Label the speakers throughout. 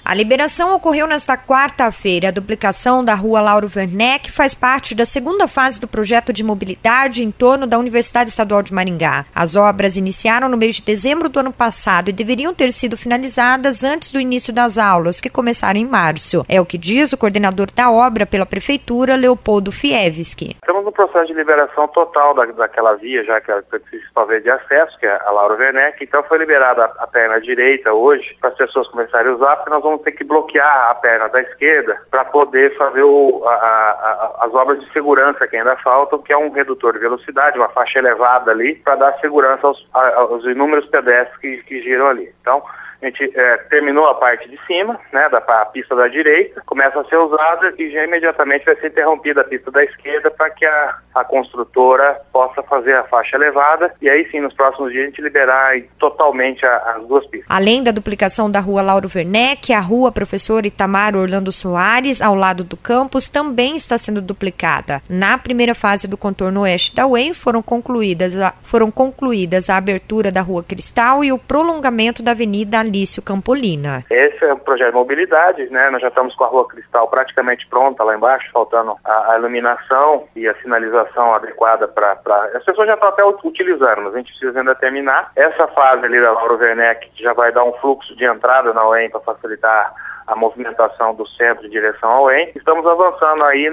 Speaker 1: A liberação ocorreu nesta quarta-feira. A duplicação da Rua Lauro Werneck faz parte da segunda fase do projeto de mobilidade em torno da Universidade Estadual de Maringá. As obras iniciaram no mês de dezembro do ano passado e deveriam ter sido finalizadas antes do início das aulas, que começaram em março. É o que diz o coordenador da obra pela Prefeitura, Leopoldo Fievski.
Speaker 2: Estamos no processo de liberação total daquela via, já que é a principal via de acesso, que é a Lauro Werneck. Então foi liberada a perna direita hoje para as pessoas começarem a usar, porque nós vamos ter que bloquear a perna da esquerda para poder fazer as obras de segurança que ainda faltam, que é um redutor de velocidade, uma faixa elevada ali, para dar segurança aos inúmeros pedestres que giram ali. Então, a gente terminou a parte de cima, né, a pista da direita, começa a ser usada e já imediatamente vai ser interrompida a pista da esquerda para que a construtora possa fazer a faixa elevada e aí sim, nos próximos dias, a gente liberar totalmente as duas pistas.
Speaker 1: Além da duplicação da Rua Lauro Werneck, a Rua Professor Itamar Orlando Soares, ao lado do campus, também está sendo duplicada. Na primeira fase do contorno oeste da UEM, foram concluídas a abertura da Rua Cristal e o prolongamento da Avenida Alício Campolina.
Speaker 2: Esse é um projeto de mobilidade, né? Nós já estamos com a Rua Cristal praticamente pronta lá embaixo, faltando a iluminação e a sinalização adequada para... As pessoas já estão até utilizando, mas a gente precisa ainda terminar. Essa fase ali da Lauro Werneck já vai dar um fluxo de entrada na UEM para facilitar a movimentação do centro em direção ao UEM. Estamos avançando aí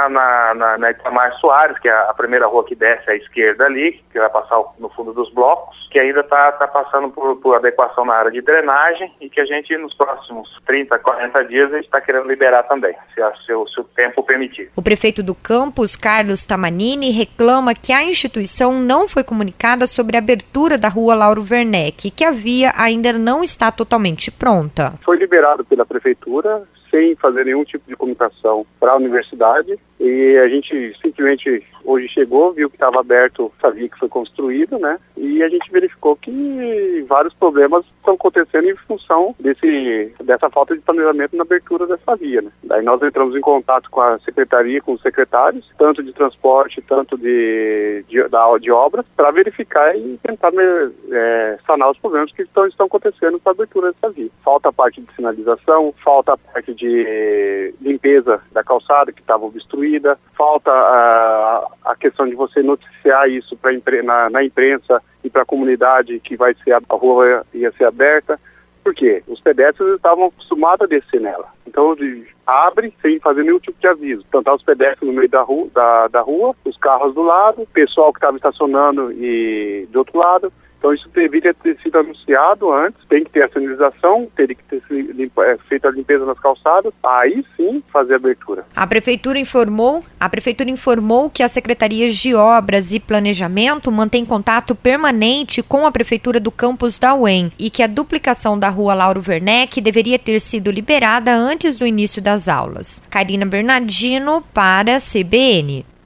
Speaker 2: na Itamar Soares, que é a primeira rua que desce à esquerda ali, que vai passar no fundo dos blocos, que ainda está passando por adequação na área de drenagem e que a gente, nos próximos 30, 40 dias, a gente está querendo liberar também, se o tempo permitir.
Speaker 1: O prefeito do campus, Carlos Tamanini, reclama que a instituição não foi comunicada sobre a abertura da Rua Lauro Werneck, que a via ainda não está totalmente pronta.
Speaker 3: Foi liberado pela Prefeitura, sem fazer nenhum tipo de comunicação para a universidade, e a gente simplesmente hoje chegou, viu que estava aberto essa via que foi construída, né? E a gente verificou que vários problemas estão acontecendo em função dessa falta de planejamento na abertura dessa via, né? Daí nós entramos em contato com a secretaria, com os secretários, tanto de transporte, tanto de obras, para verificar e tentar sanar os problemas que estão acontecendo com a abertura dessa via. Falta a parte de sinalização, falta a parte de limpeza da calçada que estava obstruída, falta a questão de você noticiar isso na imprensa e para a comunidade que a rua ia ser aberta. Por quê? Os pedestres estavam acostumados a descer nela. Então abre sem fazer nenhum tipo de aviso. Então tá os pedestres no meio da rua, os carros do lado, o pessoal que estava estacionando e do outro lado. Então isso deveria ter sido anunciado antes, tem que ter a sinalização, teria que ter feito a limpeza nas calçadas, aí sim fazer a abertura.
Speaker 1: A Prefeitura informou que as Secretarias de Obras e Planejamento mantêm contato permanente com a Prefeitura do campus da UEM e que a duplicação da Rua Lauro Werneck deveria ter sido liberada antes do início das aulas. Karina Bernardino para a CBN.